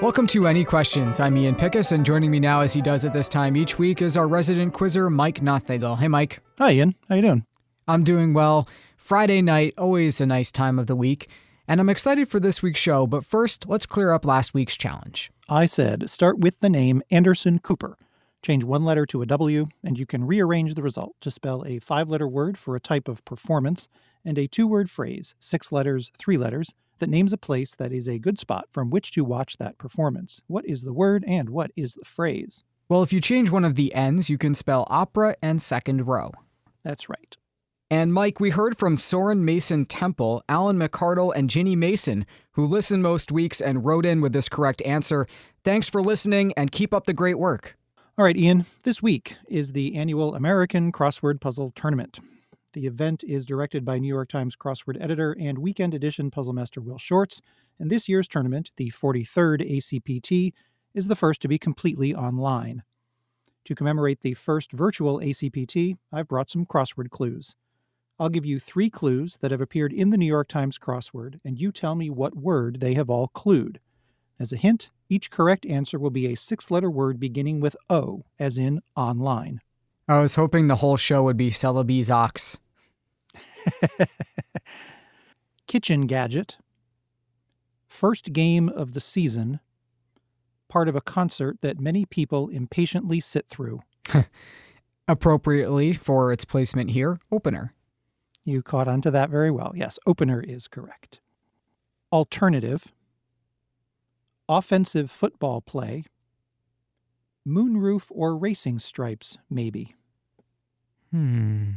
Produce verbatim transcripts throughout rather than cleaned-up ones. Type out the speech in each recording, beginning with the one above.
Welcome to Any Questions. I'm Ian Pickus, and joining me now, as he does at this time each week, is our resident quizzer, Mike Nothnagel. Hey, Mike. Hi, Ian. How you doing? I'm doing well. Friday night, always a nice time of the week, and I'm excited for this week's show, but first, let's clear up last week's challenge. I said start with the name Anderson Cooper. Change one letter to a W, and you can rearrange the result to spell a five-letter word for a type of performance and a two-word phrase, six letters, three letters, that names a place that is a good spot from which to watch that performance. What is the word and what is the phrase? Well, if you change one of the N's, you can spell opera and second row. That's right. And Mike, we heard from Soren Mason Temple, Alan McCardle, and Ginny Mason, who listen most weeks and wrote in with this correct answer. Thanks for listening and keep up the great work. All right, Ian, this week is the annual American Crossword Puzzle Tournament. The event is directed by New York Times crossword editor and weekend edition puzzle master Will Shortz, and this year's tournament, the forty-third A C P T, is the first to be completely online. To commemorate the first virtual A C P T, I've brought some crossword clues. I'll give you three clues that have appeared in the New York Times crossword, and you tell me what word they have all clued. As a hint, each correct answer will be a six-letter word beginning with O, as in online. I was hoping the whole show would be Celebi's Ox. Kitchen gadget. First game of the season. Part of a concert that many people impatiently sit through. Appropriately for its placement here, opener. You caught on to that very well. Yes, opener is correct. Alternative. Offensive football play. Moonroof or racing stripes, maybe. Hmm.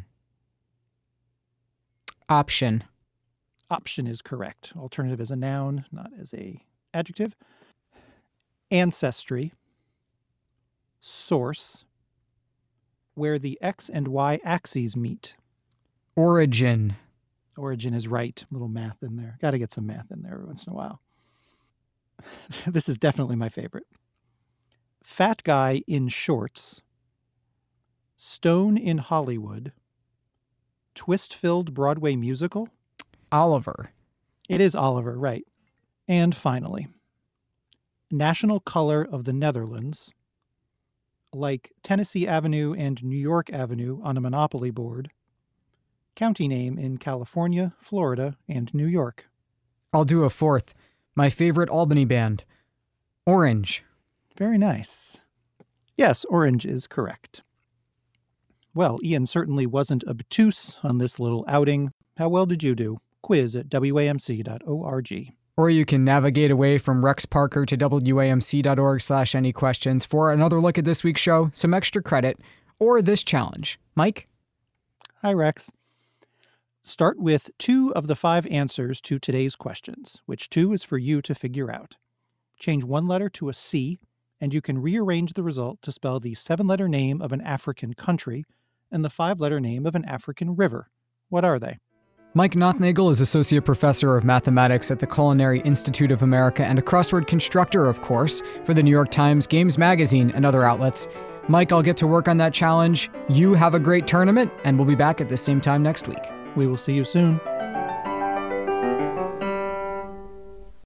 Option. Option is correct. Alternative is a noun, not as a adjective. Ancestry. Source. Where the X and Y axes meet. Origin. Origin is right. A little math in there. Got to get some math in there every once in a while. This is definitely my favorite. Fat guy in shorts. Stone in Hollywood. Twist-filled Broadway musical. Oliver. It is Oliver, right. And finally, national color of the Netherlands. Like Tennessee Avenue and New York Avenue on a Monopoly board. County name in California, Florida, and New York. I'll do a fourth. My favorite Albany band. Orange. Very nice. Yes, orange is correct. Well, Ian certainly wasn't obtuse on this little outing. How well did you do? Quiz at W A M C dot org. Or you can navigate away from Rex Parker to W A M C dot org slash any questions for another look at this week's show, some extra credit, or this challenge. Mike? Hi, Rex. Start with two of the five answers to today's questions, which two is for you to figure out. Change one letter to a C, and you can rearrange the result to spell the seven-letter name of an African country and the five-letter name of an African river. What are they? Mike Nothnagel is Associate Professor of Mathematics at the Culinary Institute of America and a crossword constructor, of course, for the New York Times, Games Magazine, and other outlets. Mike, I'll get to work on that challenge. You have a great tournament, and we'll be back at the same time next week. We will see you soon.